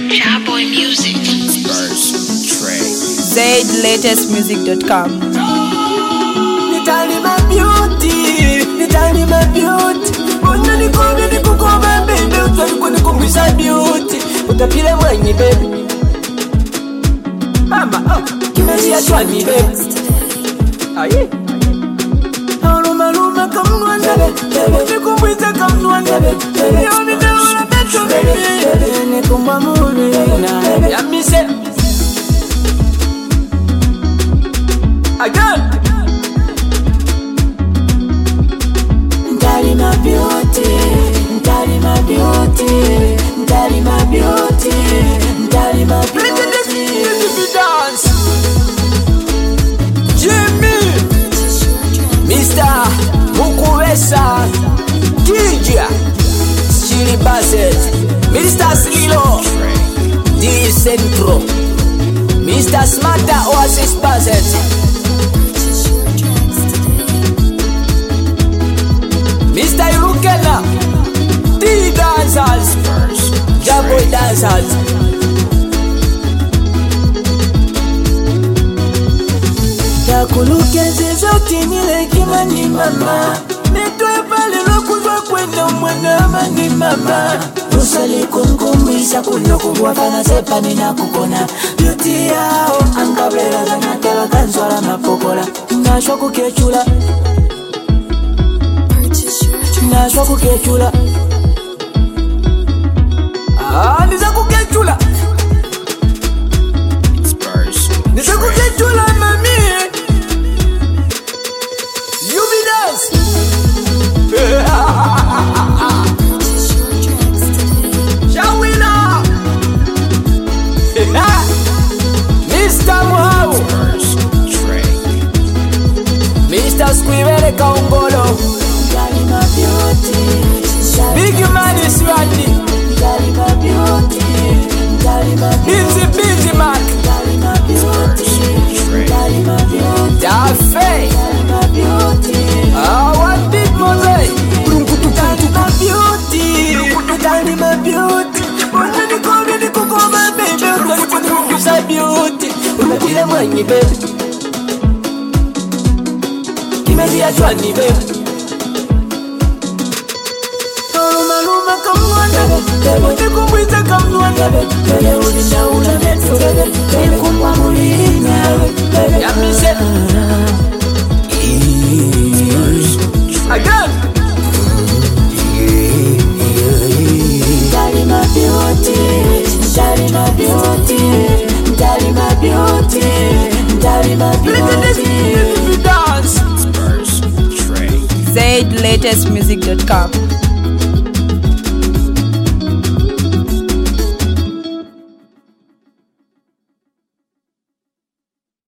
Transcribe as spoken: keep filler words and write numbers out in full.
Cowboy Music. First Trey. Z latest music dot com. Nitali my beauty, nitali my beauty. Mbona nikome nikukoma baby, utalikuwa nikumbusha beauty. Utapile mwenye baby. Mama, oh, kimezia chwani baby. Aye. Aruma aruma kamnua nebe, nikumbusha kamnua nebe. Yoni neula beto baby, nikumba muli na yamise. Again. Ndali my beauty, ndali my beauty, ndali my beauty, ndali my beauty. Let's do dance. Jimmy, Mister Mukuwesa, Kija, Chili Bassett, Mister Slilo, D Centro, Mister Smarta Oasis Bassett. Mister Irukena, D Dancers, Jaboy Dancers. Takulukeze zote nile kima ni mama. Nitoe pale lokuzwa kwenda mwana mani mama. Usali kunkumbisha kuno kubwa fana sepa nina kukona. Beauty yao, angablela zanatela kanzwala mapokola. Nashwa kukechula. Nashwa kukechula. Ah, niza kukechula. Niza kukechula mami. You be dance. Shall we now? Mister Muhau, Mister Squivere Kaungolo, Big Man is Randy, Busy Busy Mac, Daffy, oh what big mosaic, my beauty, my beauty, when you call me, you call my baby, you say beauty, unatile mwenye baby, kimezia chwani baby. Maluma kamnua nebe, nikumbwiza kamnua nebe. Tele ulinda ula netu bebe, nikumwa mulina bebe. Yamise. Again. Ndali my beauty, ndali my beauty, ndali my beauty, ndali my beauty. Let's dance. First Trey. Z latest music dot com.